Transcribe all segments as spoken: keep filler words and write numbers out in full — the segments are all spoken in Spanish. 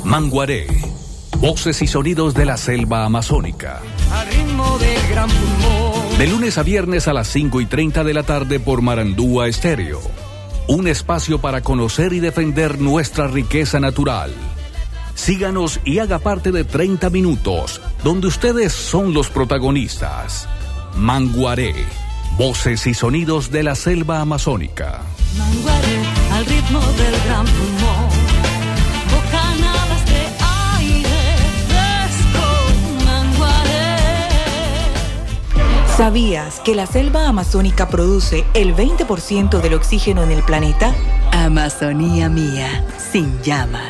Manguaré, voces y sonidos de la selva amazónica. Al ritmo del gran pulmón. De lunes a viernes a las cinco y treinta de la tarde por Marandúa Estéreo. Un espacio para conocer y defender nuestra riqueza natural. Síganos y haga parte de treinta minutos, donde ustedes son los protagonistas. Manguaré, voces y sonidos de la selva amazónica. Manguaré, al ritmo del gran pulmón. Bocanadas de aire fresco. Manguaré. ¿Sabías que la selva amazónica produce el veinte por ciento del oxígeno en el planeta? Amazonía mía, sin llamas.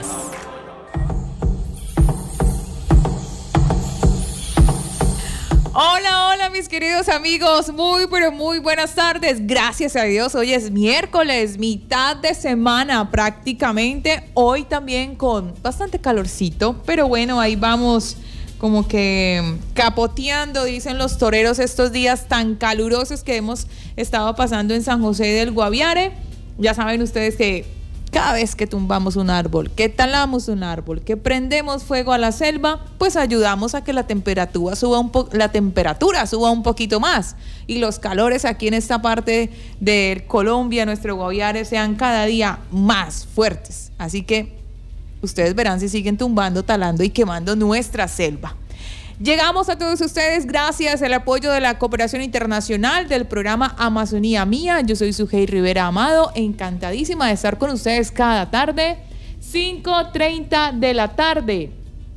Hola, hola mis queridos amigos, muy pero muy buenas tardes, gracias a Dios, hoy es miércoles, mitad de semana prácticamente, hoy también con bastante calorcito, pero bueno, ahí vamos como que capoteando, dicen los toreros, estos días tan calurosos que hemos estado pasando en San José del Guaviare. Ya saben ustedes que cada vez que tumbamos un árbol, que talamos un árbol, que prendemos fuego a la selva, pues ayudamos a que la temperatura suba un po- la temperatura suba un poquito más y los calores aquí en esta parte de Colombia, nuestro Guaviare, sean cada día más fuertes. Así que ustedes verán si siguen tumbando, talando y quemando nuestra selva. Llegamos a todos ustedes gracias al apoyo de la Cooperación Internacional del programa Amazonía Mía. Yo soy Sujei Rivera Amado, encantadísima de estar con ustedes cada tarde, cinco treinta de la tarde,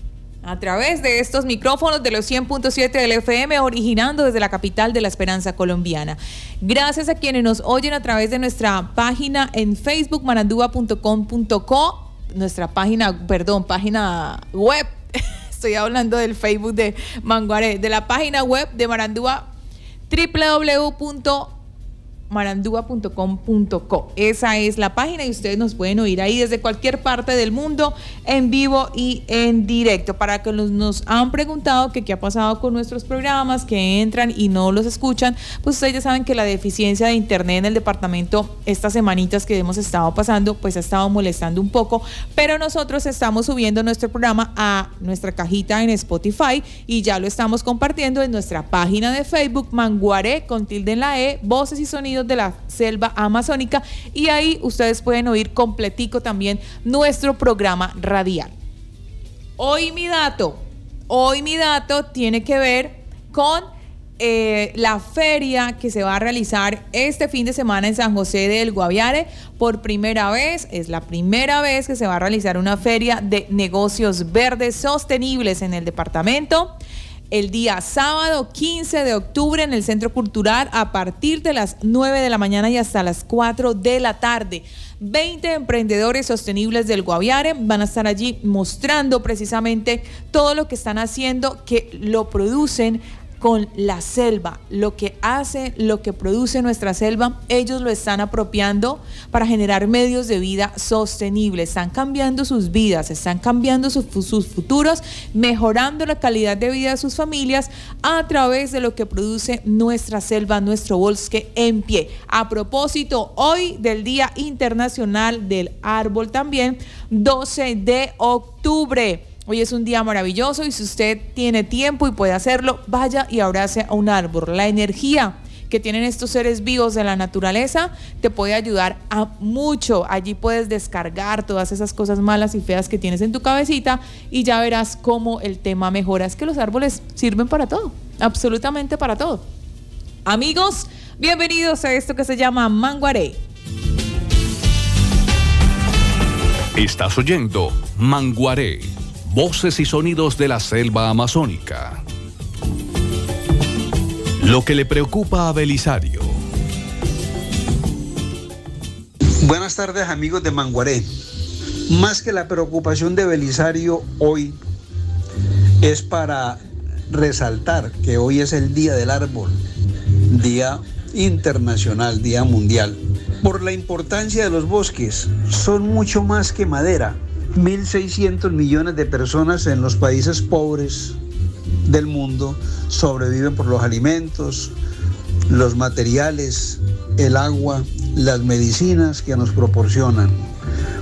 a través de estos micrófonos de los cien punto siete del F M, originando desde la capital de la esperanza colombiana. Gracias a quienes nos oyen a través de nuestra página en Facebook, marandúa punto com punto co, nuestra página, perdón, página web. Estoy hablando del Facebook de Manguaré, de la página web de Marandúa, doble u doble u doble u punto marandúa punto com punto co. Esa es la página y ustedes nos pueden oír ahí desde cualquier parte del mundo, en vivo y en directo. Para que los, nos han preguntado que qué ha pasado con nuestros programas, que entran y no los escuchan, pues ustedes ya saben que la deficiencia de internet en el departamento estas semanitas que hemos estado pasando, pues ha estado molestando un poco, pero nosotros estamos subiendo nuestro programa a nuestra cajita en Spotify y ya lo estamos compartiendo en nuestra página de Facebook, Manguaré con tilde en la E, voces y sonidos de la selva amazónica, y ahí ustedes pueden oír completico también nuestro programa radial. Hoy mi dato, hoy mi dato tiene que ver con eh, la feria que se va a realizar este fin de semana en San José del Guaviare. Por primera vez, es la primera vez que se va a realizar una feria de negocios verdes sostenibles en el departamento. El día sábado quince de octubre en el Centro Cultural a partir de las nueve de la mañana y hasta las cuatro de la tarde. veinte emprendedores sostenibles del Guaviare van a estar allí mostrando precisamente todo lo que están haciendo, que lo producen con la selva, lo que hace, lo que produce nuestra selva, ellos lo están apropiando para generar medios de vida sostenibles, están cambiando sus vidas, están cambiando sus, sus futuros, mejorando la calidad de vida de sus familias a través de lo que produce nuestra selva, nuestro bosque en pie. A propósito, hoy del Día Internacional del Árbol también, doce de octubre. Hoy es un día maravilloso y si usted tiene tiempo y puede hacerlo, vaya y abrace a un árbol. La energía que tienen estos seres vivos de la naturaleza te puede ayudar a mucho. Allí puedes descargar todas esas cosas malas y feas que tienes en tu cabecita y ya verás cómo el tema mejora. Es que los árboles sirven para todo, absolutamente para todo. Amigos, bienvenidos a esto que se llama Manguaré. Estás oyendo Manguaré, voces y sonidos de la selva amazónica. Lo que le preocupa a Belisario. Buenas tardes, amigos de Manguaré. Más que la preocupación de Belisario hoy es para resaltar que hoy es el Día del Árbol, Día Internacional, Día Mundial. Por la importancia de los bosques, son mucho más que madera. mil seiscientos millones de personas en los países pobres del mundo sobreviven por los alimentos, los materiales, el agua, las medicinas que nos proporcionan.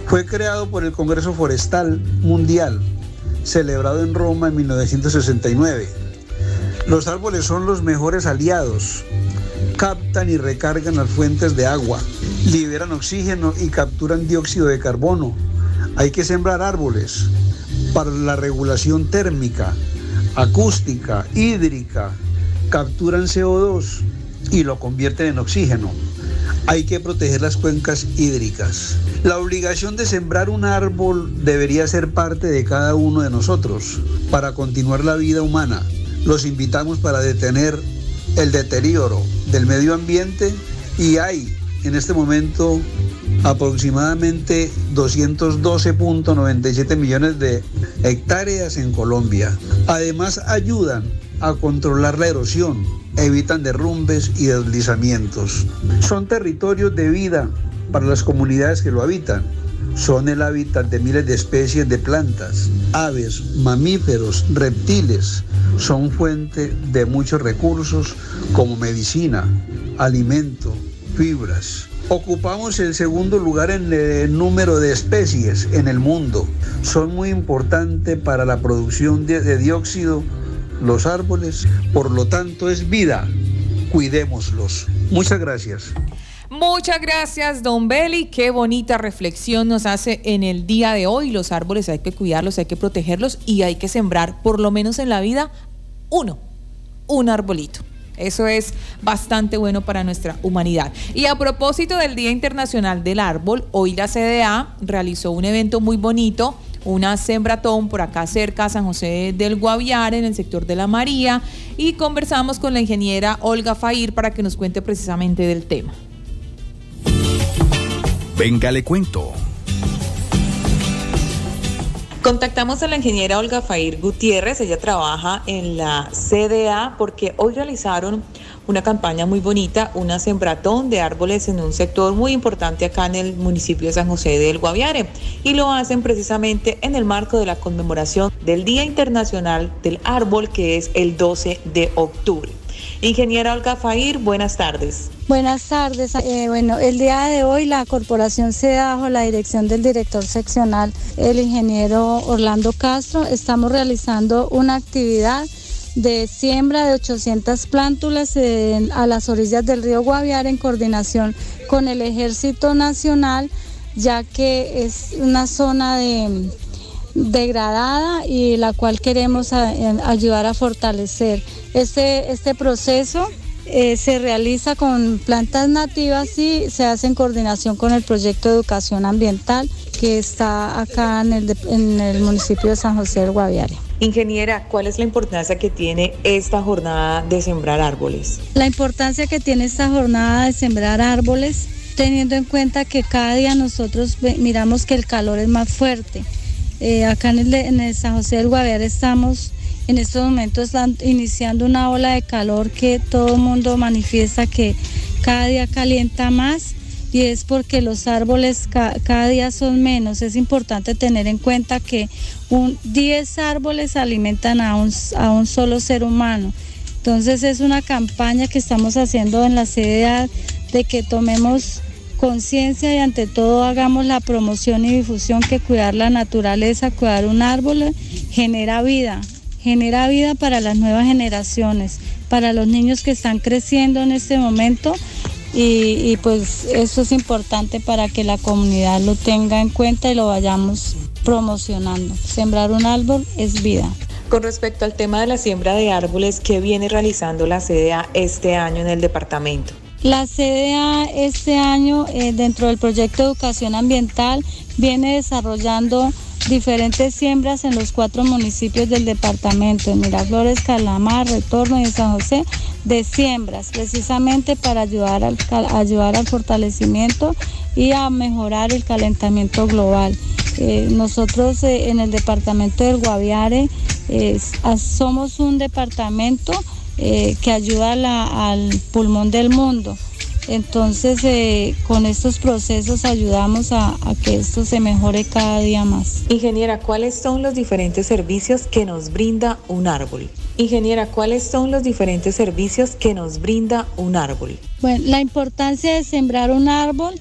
Fue creado por el Congreso Forestal Mundial, celebrado en Roma en mil novecientos sesenta y nueve. Los árboles son los mejores aliados. Captan y recargan las fuentes de agua, liberan oxígeno y capturan dióxido de carbono. Hay que sembrar árboles para la regulación térmica, acústica, hídrica. Capturan C O dos y lo convierten en oxígeno. Hay que proteger las cuencas hídricas. La obligación de sembrar un árbol debería ser parte de cada uno de nosotros para continuar la vida humana. Los invitamos para detener el deterioro del medio ambiente y hay en este momento aproximadamente doscientos doce punto noventa y siete millones de hectáreas en Colombia. Además ayudan a controlar la erosión, evitan derrumbes y deslizamientos. Son territorios de vida para las comunidades que lo habitan. Son el hábitat de miles de especies de plantas, aves, mamíferos, reptiles. Son fuente de muchos recursos como medicina, alimento, fibras. Ocupamos el segundo lugar en el número de especies en el mundo. Son muy importantes para la producción de, de dióxido, los árboles, por lo tanto es vida. Cuidémoslos. Muchas gracias. Muchas gracias, don Beli. Qué bonita reflexión nos hace en el día de hoy. Los árboles hay que cuidarlos, hay que protegerlos y hay que sembrar, por lo menos en la vida, uno, un arbolito. Eso es bastante bueno para nuestra humanidad. Y a propósito del Día Internacional del Árbol, hoy la C D A realizó un evento muy bonito, una sembratón por acá cerca a San José del Guaviare, en el sector de La María, y conversamos con la ingeniera Olga Fair para que nos cuente precisamente del tema. Venga, le cuento. Contactamos a la ingeniera Olga Fair Gutiérrez, ella trabaja en la C D A porque hoy realizaron una campaña muy bonita, una sembratón de árboles en un sector muy importante acá en el municipio de San José del Guaviare, y lo hacen precisamente en el marco de la conmemoración del Día Internacional del Árbol, que es el doce de octubre. Ingeniera Olga Fair, buenas tardes. Buenas tardes. Eh, bueno, el día de hoy la Corporación C D A, bajo la dirección del director seccional, el ingeniero Orlando Castro, estamos realizando una actividad de siembra de ochocientas plántulas en, a las orillas del río Guaviare, en coordinación con el Ejército Nacional, ya que es una zona de, degradada y la cual queremos a, a ayudar a fortalecer. Este, este proceso eh, se realiza con plantas nativas y se hace en coordinación con el proyecto de educación ambiental que está acá en el, en el municipio de San José del Guaviare. Ingeniera, ¿cuál es la importancia que tiene esta jornada de sembrar árboles? La importancia que tiene esta jornada de sembrar árboles, teniendo en cuenta que cada día nosotros miramos que el calor es más fuerte. Eh, acá en el, en el San José del Guaviare estamos en estos momentos están iniciando una ola de calor que todo el mundo manifiesta que cada día calienta más, y es porque los árboles ca cada día son menos. Es importante tener en cuenta que un, diez árboles alimentan a un, a un solo ser humano. Entonces es una campaña que estamos haciendo en la C D A de que tomemos conciencia y ante todo hagamos la promoción y difusión que cuidar la naturaleza, cuidar un árbol genera vida. Genera vida para las nuevas generaciones, para los niños que están creciendo en este momento, y, y pues eso es importante para que la comunidad lo tenga en cuenta y lo vayamos promocionando. Sembrar un árbol es vida. Con respecto al tema de la siembra de árboles, ¿qué viene realizando la C D A este año en el departamento? La C D A este año, eh, dentro del proyecto de educación ambiental, viene desarrollando diferentes siembras en los cuatro municipios del departamento, en Miraflores, Calamar, Retorno y en San José, de siembras, precisamente para ayudar al, ayudar al fortalecimiento y a mejorar el calentamiento global. Eh, nosotros eh, en el departamento del Guaviare eh, somos un departamento eh, que ayuda a la, al pulmón del mundo. Entonces, eh, con estos procesos ayudamos a, a que esto se mejore cada día más. Ingeniera, ¿cuáles son los diferentes servicios que nos brinda un árbol? Ingeniera, ¿cuáles son los diferentes servicios que nos brinda un árbol? Bueno, la importancia de sembrar un árbol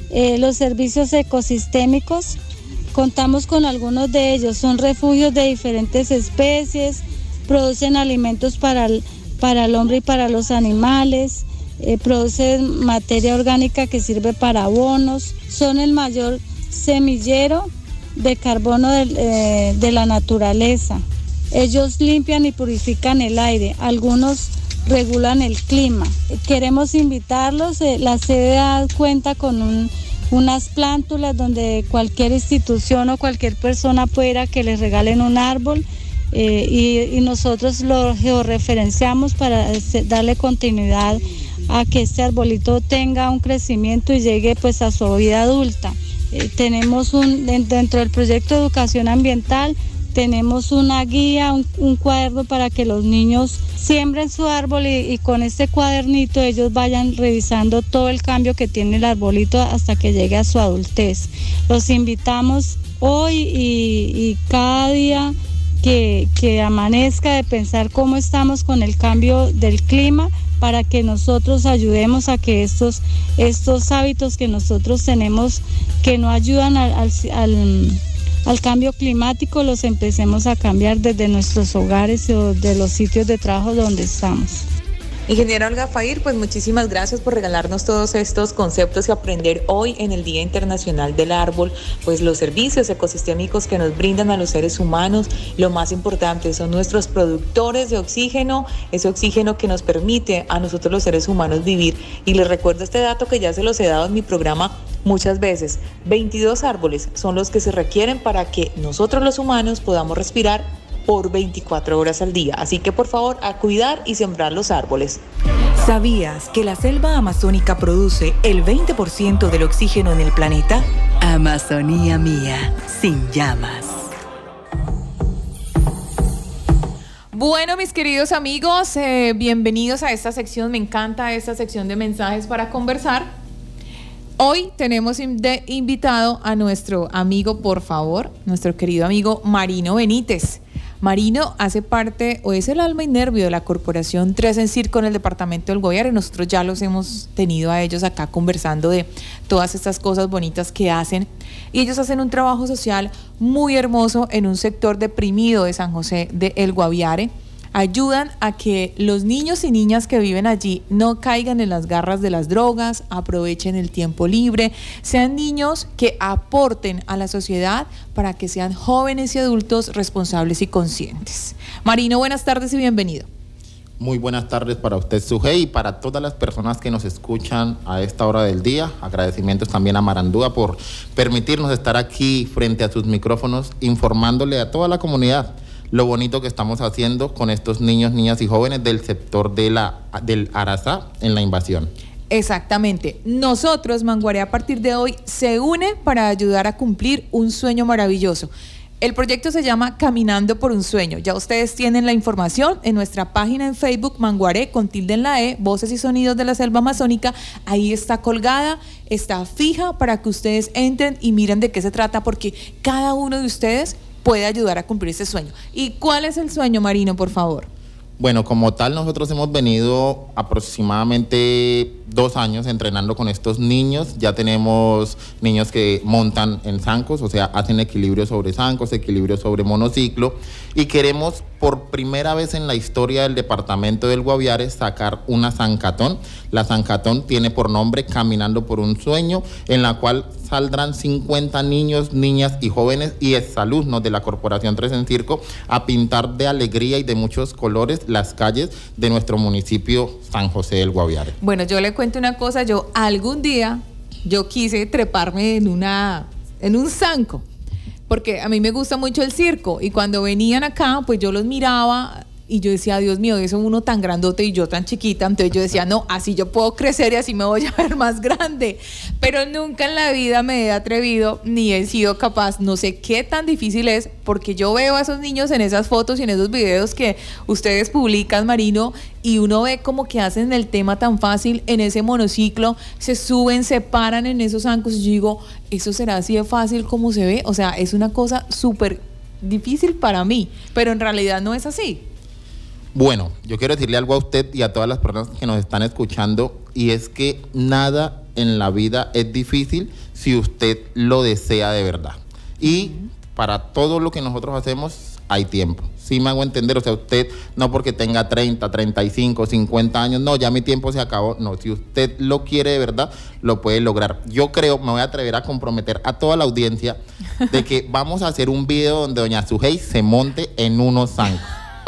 Eh, los servicios ecosistémicos, contamos con algunos de ellos, son refugios de diferentes especies, producen alimentos para el, para el hombre y para los animales, eh, producen materia orgánica que sirve para abonos, son el mayor semillero de carbono de, eh, de la naturaleza. Ellos limpian y purifican el aire, algunos regulan el clima. Queremos invitarlos, eh, la C D A cuenta con un, unas plántulas donde cualquier institución o cualquier persona puede ir a que les regalen un árbol eh, y, y nosotros lo georreferenciamos para darle continuidad a que este arbolito tenga un crecimiento y llegue pues a su vida adulta. Eh, tenemos un, dentro del proyecto de educación ambiental, tenemos una guía, un, un cuaderno para que los niños siembren su árbol y, y con este cuadernito ellos vayan revisando todo el cambio que tiene el arbolito hasta que llegue a su adultez. Los invitamos hoy y, y cada día que, que amanezca de pensar cómo estamos con el cambio del clima para que nosotros ayudemos a que estos, estos hábitos que nosotros tenemos que no ayudan al, al, al al cambio climático los empecemos a cambiar desde nuestros hogares o de los sitios de trabajo donde estamos. Ingeniera Olga Fair, pues muchísimas gracias por regalarnos todos estos conceptos y aprender hoy en el Día Internacional del Árbol, pues los servicios ecosistémicos que nos brindan a los seres humanos. Lo más importante son nuestros productores de oxígeno, ese oxígeno que nos permite a nosotros los seres humanos vivir. Y les recuerdo este dato que ya se los he dado en mi programa muchas veces, veintidós árboles son los que se requieren para que nosotros los humanos podamos respirar por veinticuatro horas al día. Así que por favor, a cuidar y sembrar los árboles. ¿Sabías que la selva amazónica produce el veinte por ciento del oxígeno en el planeta? Amazonía mía, sin llamas. Bueno, mis queridos amigos, eh, bienvenidos a esta sección. Me encanta esta sección de mensajes para conversar. Hoy tenemos de invitado a nuestro amigo, por favor, nuestro querido amigo Marino Benítez. Marino hace parte o es el alma y nervio de la corporación Tres en Circo en el departamento del Guaviare. Nosotros ya los hemos tenido a ellos acá conversando de todas estas cosas bonitas que hacen. Y ellos hacen un trabajo social muy hermoso en un sector deprimido de San José de El Guaviare. Ayudan a que los niños y niñas que viven allí no caigan en las garras de las drogas, aprovechen el tiempo libre, sean niños que aporten a la sociedad para que sean jóvenes y adultos responsables y conscientes. Marino, buenas tardes y bienvenido. Muy buenas tardes para usted, Sujei, y para todas las personas que nos escuchan a esta hora del día. Agradecimientos también a Marandúa por permitirnos estar aquí frente a sus micrófonos informándole a toda la comunidad lo bonito que estamos haciendo con estos niños, niñas y jóvenes del sector de la, del Arazá en la invasión. Exactamente. Nosotros, Manguaré, a partir de hoy, se une para ayudar a cumplir un sueño maravilloso. El proyecto se llama Caminando por un Sueño. Ya ustedes tienen la información en nuestra página en Facebook, Manguaré, con tilde en la E, Voces y Sonidos de la Selva Amazónica. Ahí está colgada, está fija para que ustedes entren y miren de qué se trata, porque cada uno de ustedes puede ayudar a cumplir ese sueño. ¿Y cuál es el sueño, Marino, por favor? Bueno, como tal, nosotros hemos venido aproximadamente dos años entrenando con estos niños. Ya tenemos niños que montan en zancos, o sea, hacen equilibrio sobre zancos, equilibrio sobre monociclo, y queremos por primera vez en la historia del departamento del Guaviare sacar una zancatón. La zancatón tiene por nombre Caminando por un Sueño, en la cual saldrán cincuenta niños, niñas y jóvenes y exalumnos de la Corporación Tres en Circo a pintar de alegría y de muchos colores las calles de nuestro municipio San José del Guaviare. Bueno, yo le cuento una cosa. Yo algún día yo quise treparme en una en un zanco, porque a mí me gusta mucho el circo, y cuando venían acá, pues yo los miraba y yo decía, Dios mío, eso uno tan grandote y yo tan chiquita. Entonces yo decía, no, así yo puedo crecer y así me voy a ver más grande. Pero nunca en la vida me he atrevido ni he sido capaz. No sé qué tan difícil es, porque yo veo a esos niños en esas fotos y en esos videos que ustedes publican, Marino, y uno ve como que hacen el tema tan fácil en ese monociclo, se suben, se paran en esos zancos, y yo digo, ¿eso será así de fácil como se ve? O sea, es una cosa súper difícil para mí, pero en realidad no es así. Bueno, yo quiero decirle algo a usted y a todas las personas que nos están escuchando, y es que nada en la vida es difícil si usted lo desea de verdad. Y para todo lo que nosotros hacemos hay tiempo. Sí me hago entender, o sea, usted no porque tenga treinta, treinta y cinco, cincuenta años, no, ya mi tiempo se acabó. No, si usted lo quiere de verdad, lo puede lograr. Yo creo, me voy a atrever a comprometer a toda la audiencia de que vamos a hacer un video donde doña Sujei se monte en unos zancos.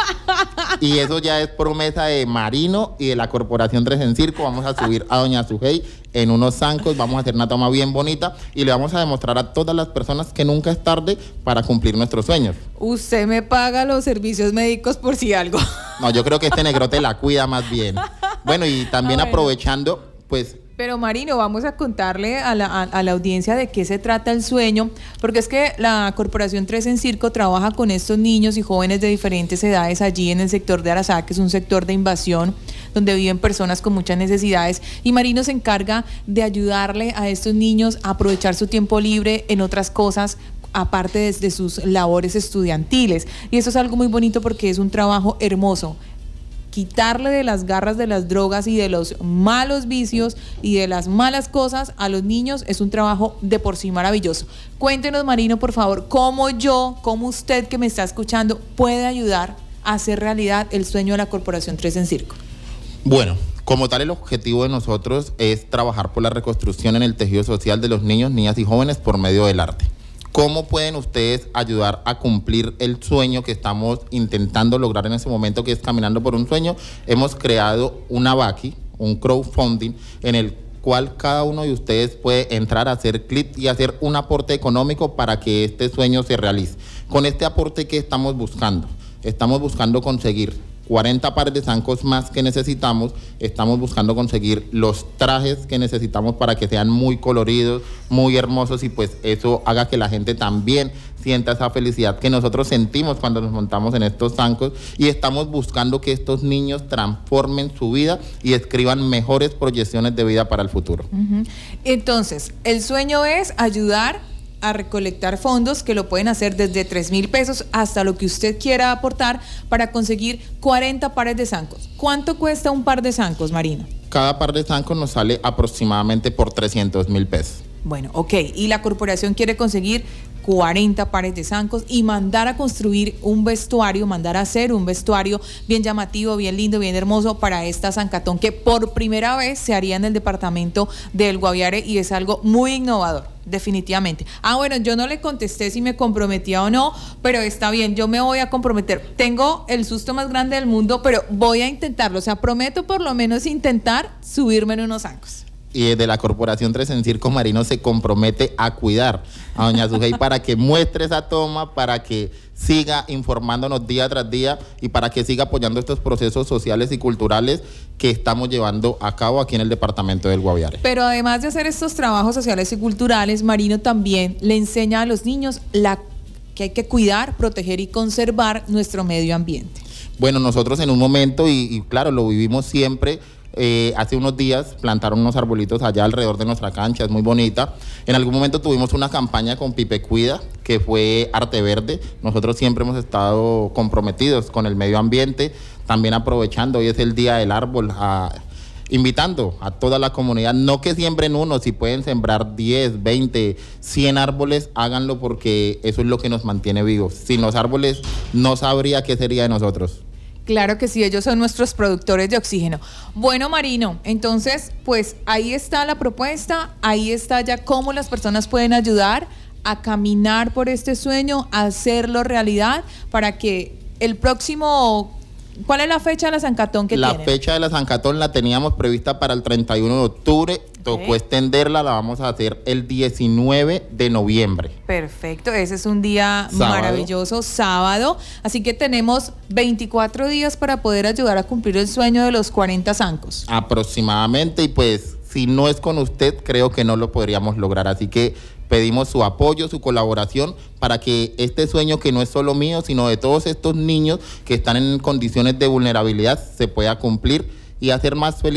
Y eso ya es promesa de Marino y de la Corporación tres en Circo. Vamos a subir a doña Sujei en unos zancos, vamos a hacer una toma bien bonita y le vamos a demostrar a todas las personas que nunca es tarde para cumplir nuestros sueños. Usted me paga los servicios médicos por si algo. No, yo creo que este negrote la cuida más bien. Bueno, y también Ah, bueno. aprovechando, pues... Pero Marino, vamos a contarle a la, a, a la audiencia de qué se trata el sueño, porque es que la Corporación tres en Circo trabaja con estos niños y jóvenes de diferentes edades allí en el sector de Arazá, que es un sector de invasión, donde viven personas con muchas necesidades, y Marino se encarga de ayudarle a estos niños a aprovechar su tiempo libre en otras cosas, aparte de, de sus labores estudiantiles. Y eso es algo muy bonito porque es un trabajo hermoso. Quitarle de las garras de las drogas y de los malos vicios y de las malas cosas a los niños es un trabajo de por sí maravilloso. Cuéntenos, Marino, por favor, cómo yo, cómo usted que me está escuchando puede ayudar a hacer realidad el sueño de la Corporación tres en Circo. Bueno, como tal, el objetivo de nosotros es trabajar por la reconstrucción en el tejido social de los niños, niñas y jóvenes por medio del arte. ¿Cómo pueden ustedes ayudar a cumplir el sueño que estamos intentando lograr en ese momento, que es Caminando por un Sueño? Hemos creado una Vaki, un crowdfunding, en el cual cada uno de ustedes puede entrar a hacer clic y hacer un aporte económico para que este sueño se realice. Con este aporte, ¿qué estamos buscando? Estamos buscando conseguir cuarenta pares de zancos más que necesitamos, estamos buscando conseguir los trajes que necesitamos para que sean muy coloridos, muy hermosos, y pues eso haga que la gente también sienta esa felicidad que nosotros sentimos cuando nos montamos en estos zancos, y estamos buscando que estos niños transformen su vida y escriban mejores proyecciones de vida para el futuro. Uh-huh. Entonces, el sueño es ayudar a recolectar fondos, que lo pueden hacer desde tres mil pesos hasta lo que usted quiera aportar para conseguir cuarenta pares de zancos. ¿Cuánto cuesta un par de zancos, Marino? Cada par de zancos nos sale aproximadamente por trescientos mil pesos. Bueno, ok, y la corporación quiere conseguir cuarenta pares de zancos y mandar a construir un vestuario, mandar a hacer un vestuario bien llamativo, bien lindo, bien hermoso para esta zancatón que por primera vez se haría en el departamento del Guaviare, y es algo muy innovador, definitivamente. Ah, bueno, yo no le contesté si me comprometía o no, pero está bien, yo me voy a comprometer. Tengo el susto más grande del mundo, pero voy a intentarlo, o sea, prometo por lo menos intentar subirme en unos zancos. Y desde la Corporación tres en Circo, Marino se compromete a cuidar a doña Sujei para que muestre esa toma, para que siga informándonos día tras día y para que siga apoyando estos procesos sociales y culturales que estamos llevando a cabo aquí en el departamento del Guaviare. Pero además de hacer estos trabajos sociales y culturales, Marino también le enseña a los niños la, que hay que cuidar, proteger y conservar nuestro medio ambiente. Bueno, nosotros en un momento, y, y claro, lo vivimos siempre. Eh, hace unos días plantaron unos arbolitos allá alrededor de nuestra cancha, es muy bonita. En algún momento tuvimos una campaña con Pipe Cuida, que fue Arte Verde. Nosotros siempre hemos estado comprometidos con el medio ambiente, también aprovechando, hoy es el Día del Árbol, a, invitando a toda la comunidad, no que siembren uno, si pueden sembrar diez, veinte, cien árboles, háganlo, porque eso es lo que nos mantiene vivos. Sin los árboles no sabría qué sería de nosotros. Claro que sí, ellos son nuestros productores de oxígeno. Bueno, Marino, entonces, pues ahí está la propuesta, ahí está ya cómo las personas pueden ayudar a caminar por este sueño, a hacerlo realidad, para que el próximo... ¿Cuál es la fecha de la zancatón que La tienen? fecha de la zancatón la teníamos prevista para el treinta y uno de octubre, tocó Okay. extenderla, la vamos a hacer el diecinueve de noviembre. Perfecto, ese es un día Sábado. maravilloso, sábado, así que tenemos veinticuatro días para poder ayudar a cumplir el sueño de los cuarenta zancos. Aproximadamente, y pues si no es con usted, creo que no lo podríamos lograr, así que pedimos su apoyo, su colaboración para que este sueño, que no es solo mío, sino de todos estos niños que están en condiciones de vulnerabilidad, se pueda cumplir y hacer más feliz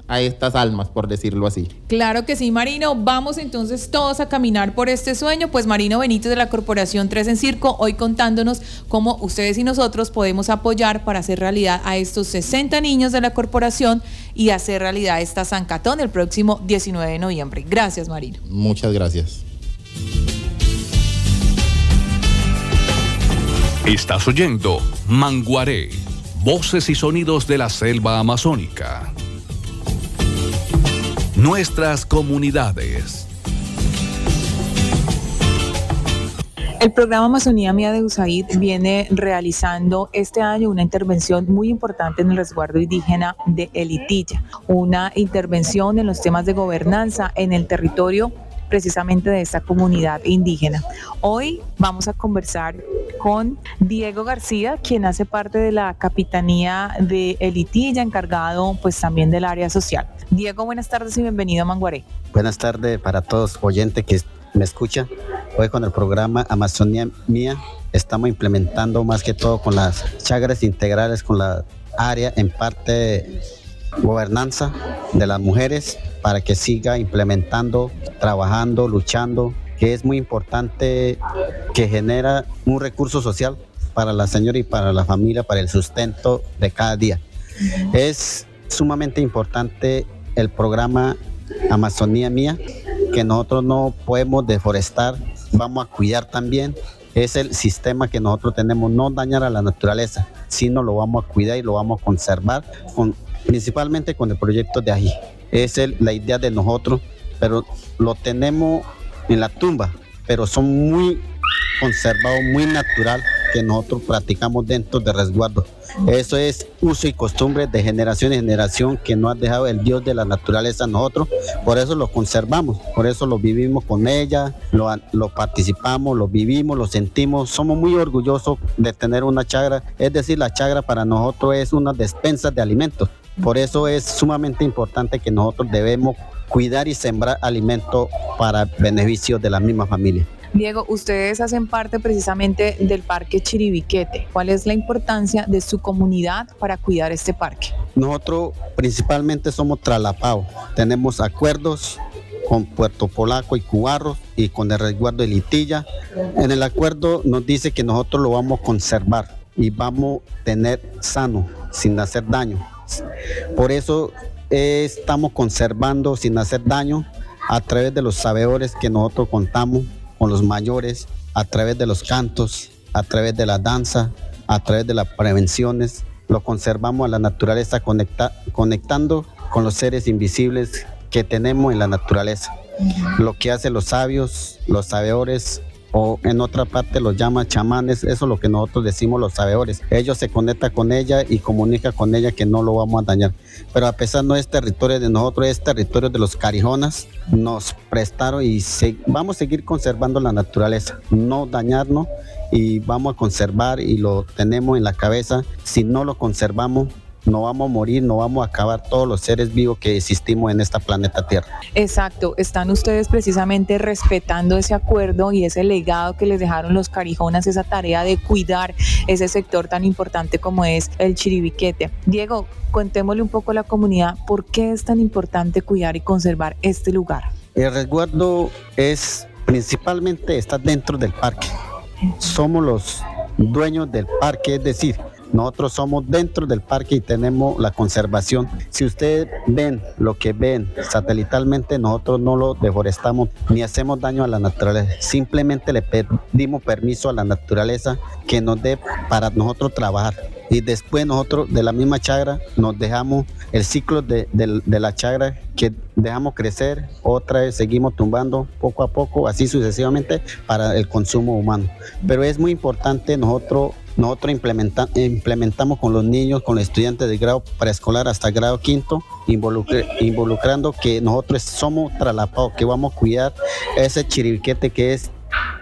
a estas almas, por decirlo así. Claro que sí, Marino. Vamos entonces todos a caminar por este sueño. Pues Marino Benítez de la Corporación tres en Circo, hoy contándonos cómo ustedes y nosotros podemos apoyar para hacer realidad a estos sesenta niños de la corporación y hacer realidad esta zancatón el próximo diecinueve de noviembre. Gracias, Marino. Muchas gracias. Estás oyendo Manguaré, voces y sonidos de la selva amazónica. Nuestras comunidades. El programa Amazonía Mía de U S A I D viene realizando este año una intervención muy importante en el resguardo indígena de Elitilla, una intervención en los temas de gobernanza en el territorio precisamente de esta comunidad indígena. Hoy vamos a conversar con Diego García, quien hace parte de la Capitanía de Elitilla, encargado pues también del área social. Diego, buenas tardes y bienvenido a Manguaré. Buenas tardes para todos oyentes que me escuchan. Hoy con el programa Amazonía Mía estamos implementando más que todo con las chagras integrales, con la área en parte de gobernanza de las mujeres, para que siga implementando, trabajando, luchando, que es muy importante, que genera un recurso social para la señora y para la familia, para el sustento de cada día. Es sumamente importante el programa Amazonía Mía, que nosotros no podemos deforestar, vamos a cuidar también. Es el sistema que nosotros tenemos, no dañar a la naturaleza, sino lo vamos a cuidar y lo vamos a conservar, con, principalmente con el proyecto de Ají. Es el, la idea de nosotros, pero lo tenemos en la tumba, pero son muy conservados, muy natural, que nosotros practicamos dentro de resguardo. Eso es uso y costumbre de generación en generación que nos ha dejado el Dios de la naturaleza a nosotros, por eso lo conservamos, por eso lo vivimos con ella, lo, lo participamos, lo vivimos, lo sentimos, somos muy orgullosos de tener una chagra, es decir, la chagra para nosotros es una despensa de alimentos, por eso es sumamente importante que nosotros debemos cuidar y sembrar alimentos para beneficio de la misma familia. Diego, ustedes hacen parte precisamente del Parque Chiribiquete. ¿Cuál es la importancia de su comunidad para cuidar este parque? Nosotros principalmente somos traslapados. Tenemos acuerdos con Puerto Polaco y Cubarros y con el resguardo de Elitilla. En el acuerdo nos dice que nosotros lo vamos a conservar y vamos a tener sano, sin hacer daño. Por eso eh, estamos conservando sin hacer daño a través de los sabedores que nosotros contamos con los mayores, a través de los cantos, a través de la danza, a través de las prevenciones. Lo conservamos a la naturaleza, conecta, conectando con los seres invisibles que tenemos en la naturaleza. Lo que hacen los sabios, los sabedores, o en otra parte los llaman chamanes, eso es lo que nosotros decimos los sabedores. Ellos se conectan con ella y comunican con ella que no lo vamos a dañar. Pero a pesar no es territorio de nosotros, es territorio de los carijonas, nos prestaron y se, vamos a seguir conservando la naturaleza, no dañarnos y vamos a conservar y lo tenemos en la cabeza. Si no lo conservamos, no vamos a morir, no vamos a acabar todos los seres vivos que existimos en esta planeta Tierra. Exacto, están ustedes precisamente respetando ese acuerdo y ese legado que les dejaron los carijonas, esa tarea de cuidar ese sector tan importante como es el Chiribiquete. Diego, contémosle un poco a la comunidad por qué es tan importante cuidar y conservar este lugar. El resguardo es principalmente está dentro del parque. Somos los dueños del parque, es decir, nosotros somos dentro del parque y tenemos la conservación. Si ustedes ven lo que ven satelitalmente, nosotros no lo deforestamos ni hacemos daño a la naturaleza. Simplemente le pedimos permiso a la naturaleza que nos dé para nosotros trabajar. Y después nosotros de la misma chagra nos dejamos el ciclo de, de, de la chagra que dejamos crecer, otra vez seguimos tumbando poco a poco, así sucesivamente para el consumo humano. Pero es muy importante nosotros Nosotros implementa, implementamos con los niños, con los estudiantes de grado preescolar hasta grado quinto, involucre, involucrando que nosotros somos traslapados, que vamos a cuidar ese chiribiquete que es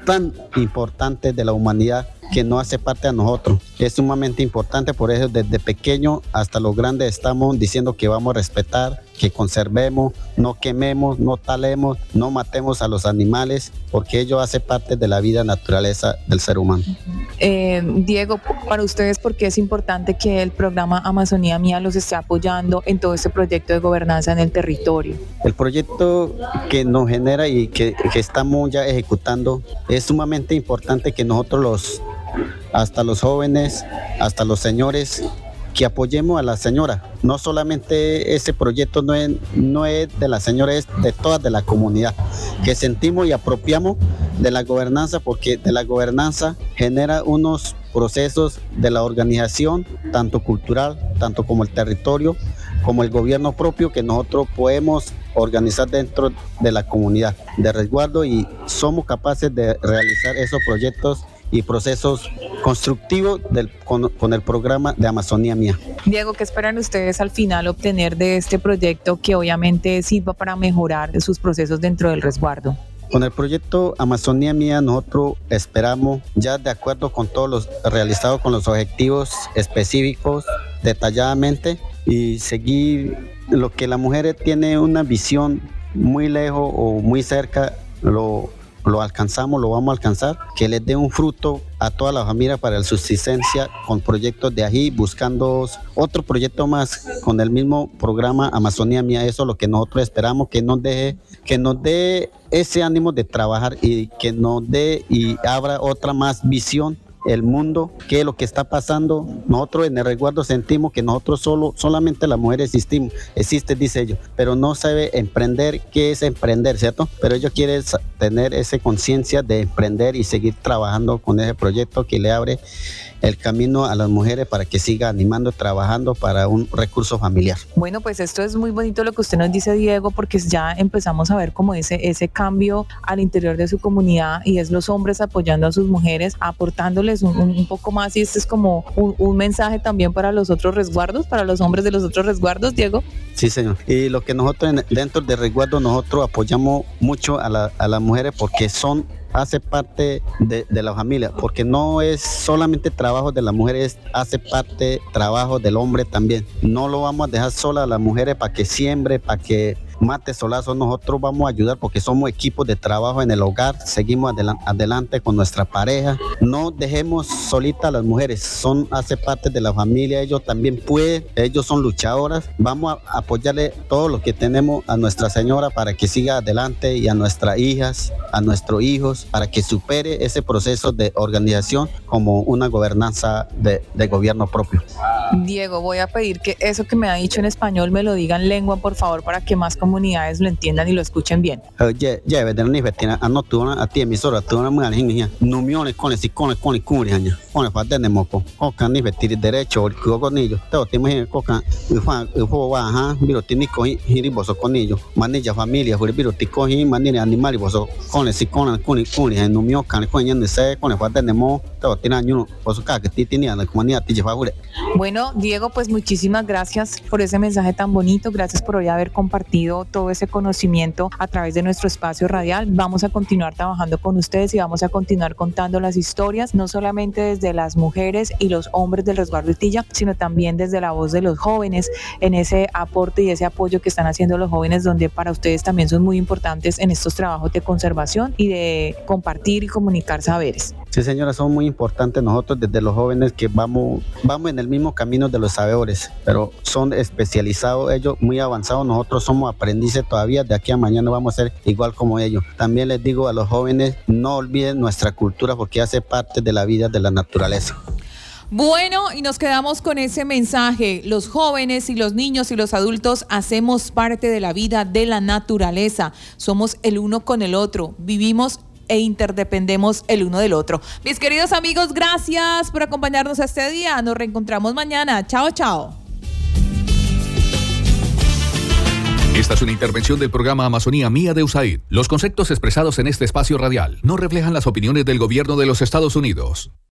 tan importante de la humanidad que no hace parte de nosotros. Es sumamente importante, por eso desde pequeño hasta los grandes estamos diciendo que vamos a respetar, que conservemos, no quememos, no talemos, no matemos a los animales, porque ello hace parte de la vida naturaleza del ser humano. Eh, Diego, para ustedes, ¿por qué es importante que el programa Amazonía Mía los esté apoyando en todo este proyecto de gobernanza en el territorio? El proyecto que nos genera y que, que estamos ya ejecutando es sumamente importante que nosotros los, hasta los jóvenes, hasta los señores, que apoyemos a la señora. No solamente ese proyecto no es, no es de la señora, es de toda de la comunidad, que sentimos y apropiamos de la gobernanza, porque de la gobernanza genera unos procesos de la organización, tanto cultural, tanto como el territorio, como el gobierno propio, que nosotros podemos organizar dentro de la comunidad de resguardo, y somos capaces de realizar esos proyectos y procesos constructivos del, con, con el programa de Amazonía Mía. Diego, ¿qué esperan ustedes al final obtener de este proyecto que obviamente sirva para mejorar sus procesos dentro del resguardo? Con el proyecto Amazonía Mía nosotros esperamos, ya de acuerdo con todos los realizados con los objetivos específicos detalladamente, y seguir lo que la mujer tiene una visión muy lejos o muy cerca, lo lo alcanzamos, lo vamos a alcanzar, que les dé un fruto a toda la familia para la subsistencia con proyectos de ají, buscando otro proyecto más con el mismo programa Amazonía Mía. Eso es lo que nosotros esperamos, que nos deje, que nos dé ese ánimo de trabajar y que nos dé y abra otra más visión el mundo, qué es lo que está pasando. Nosotros en el resguardo sentimos que nosotros solo, solamente las mujeres existimos, existe, dice ellos, pero no sabe emprender, qué es emprender, ¿cierto? Pero ellos quieren tener esa conciencia de emprender y seguir trabajando con ese proyecto que le abre el camino a las mujeres para que siga animando, trabajando para un recurso familiar. Bueno, pues esto es muy bonito lo que usted nos dice, Diego, porque ya empezamos a ver como ese, ese cambio al interior de su comunidad, y es los hombres apoyando a sus mujeres, aportándoles un, un poco más, y este es como un, un mensaje también para los otros resguardos, para los hombres de los otros resguardos, Diego. Sí, señor. Y lo que nosotros en, dentro del resguardo, nosotros apoyamos mucho a, la, a las mujeres porque son hace parte de, de la familia, porque no es solamente trabajo de las mujeres, hace parte trabajo del hombre también. No lo vamos a dejar sola a las mujeres para que siembre, para que mate solazo. Nosotros vamos a ayudar porque somos equipos de trabajo en el hogar, seguimos adelan- adelante con nuestra pareja. No dejemos solita a las mujeres, son hace parte de la familia, ellos también pueden, ellos son luchadoras. Vamos a apoyarle todo lo que tenemos a Nuestra Señora para que siga adelante, y a nuestras hijas, a nuestros hijos, para que supere ese proceso de organización como una gobernanza de, de gobierno propio. Diego, voy a pedir que eso que me ha dicho en español me lo diga en lengua, por favor, para que más comunidades lo entiendan y lo escuchen bien. Ya, ya, de la nivetina, anotuna, a ti emisora, tú una mujer niña, no millones con el con el con el curiaña, con el padre de moco, coca nivetir derecho, o el coconillo, todo te imaginas coca, y fue, y fue baja, miro tiene coji, hiriboso conillo, manilla familia, fue miro ticoji, manilla animal y boso, con el con el con el curiaña, no mío, can el coña de se, con el padre de mo, todo tiene año, boso caca, ti tenía la comunidad, ti lleva jure. Bueno, Diego, pues muchísimas gracias por ese mensaje tan bonito, gracias por hoy haber compartido todo ese conocimiento a través de nuestro espacio radial. Vamos a continuar trabajando con ustedes y vamos a continuar contando las historias, no solamente desde las mujeres y los hombres del resguardo Utilla, sino también desde la voz de los jóvenes, en ese aporte y ese apoyo que están haciendo los jóvenes, donde para ustedes también son muy importantes en estos trabajos de conservación y de compartir y comunicar saberes. Sí, señora, son muy importantes nosotros desde los jóvenes que vamos, vamos en el mismo camino de los sabedores, pero son especializados ellos, muy avanzados. Nosotros somos aprendices todavía, de aquí a mañana vamos a ser igual como ellos. También les digo a los jóvenes, no olviden nuestra cultura porque hace parte de la vida de la naturaleza. Bueno, y nos quedamos con ese mensaje. Los jóvenes y los niños y los adultos hacemos parte de la vida de la naturaleza. Somos el uno con el otro. Vivimos e interdependemos el uno del otro. Mis queridos amigos, gracias por acompañarnos este día. Nos reencontramos mañana. Chao, chao. Esta es una intervención del programa Amazonía Mía de U S A I D. Los conceptos expresados en este espacio radial no reflejan las opiniones del gobierno de los Estados Unidos.